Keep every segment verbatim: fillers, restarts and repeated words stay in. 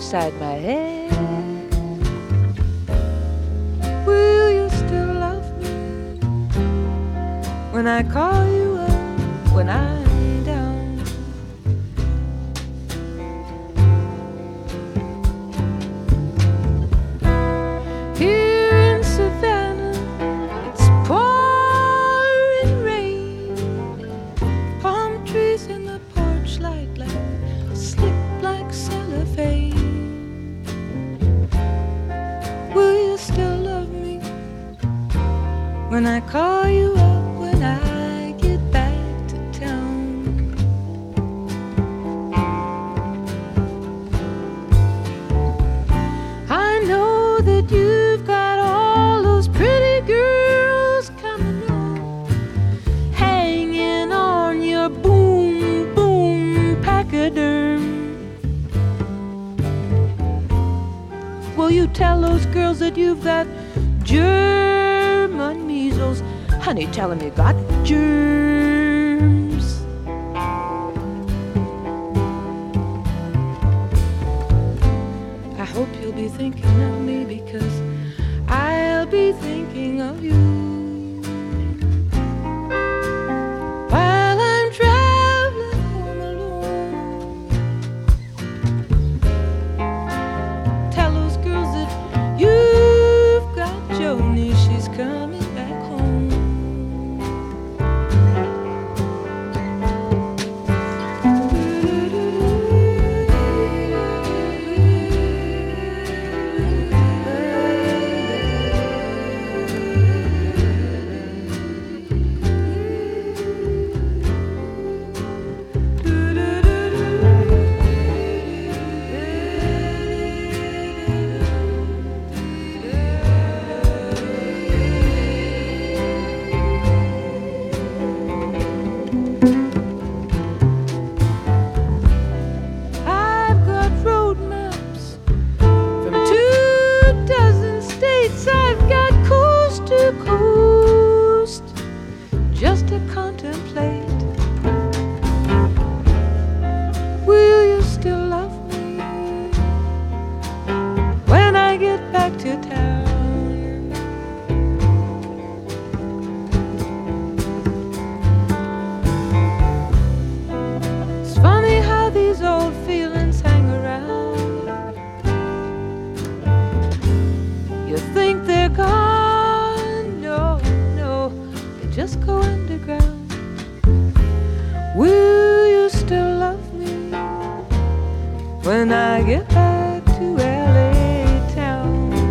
outside my head. Will you still love me when I call you up, when I'm down? Here in Savannah, it's pouring rain. Palm trees in the porch light like slick black cellophane. Will you still love me when I call you up, when I get back to town? I know that you've got all those pretty girls coming on, hanging on your boom, boom pachyderm. Will you tell those girls that you've got German measles? Honey, tell them you got germs. I hope you'll be thinking of me, because I'll be thinking of you while I'm traveling home alone. Tell those girls that you've got Joni, she's coming back home. I've got road maps from two dozen states. I've got coast to coast just to contemplate. Will you still love me when I get back to town? It's funny how these old feelings hang around. You think they're gone? No, no, they just go underground. Will you still love me when I get back to L A town?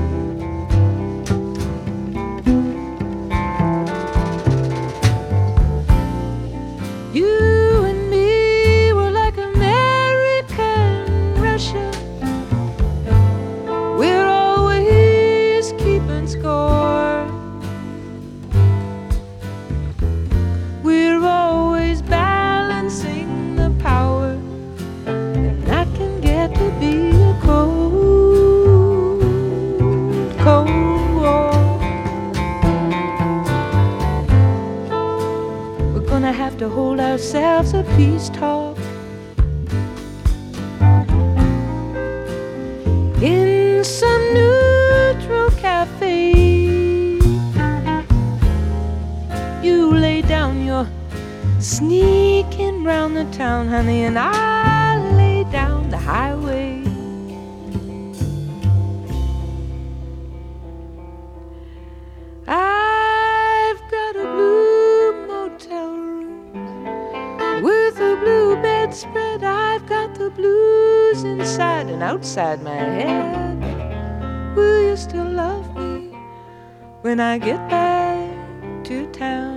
You and me were like America and Russia. We're always keeping score. We're always balancing the power, and that can get to be a cold, cold war. We're gonna have to hold ourselves a peace talk in some neutral cafe. You lay down your sneaking round the town, honey, and I lay down the highway. I've got a blue motel room with a blue bedspread. I've got the blues inside and outside my head. Will you still love me when I get back to town?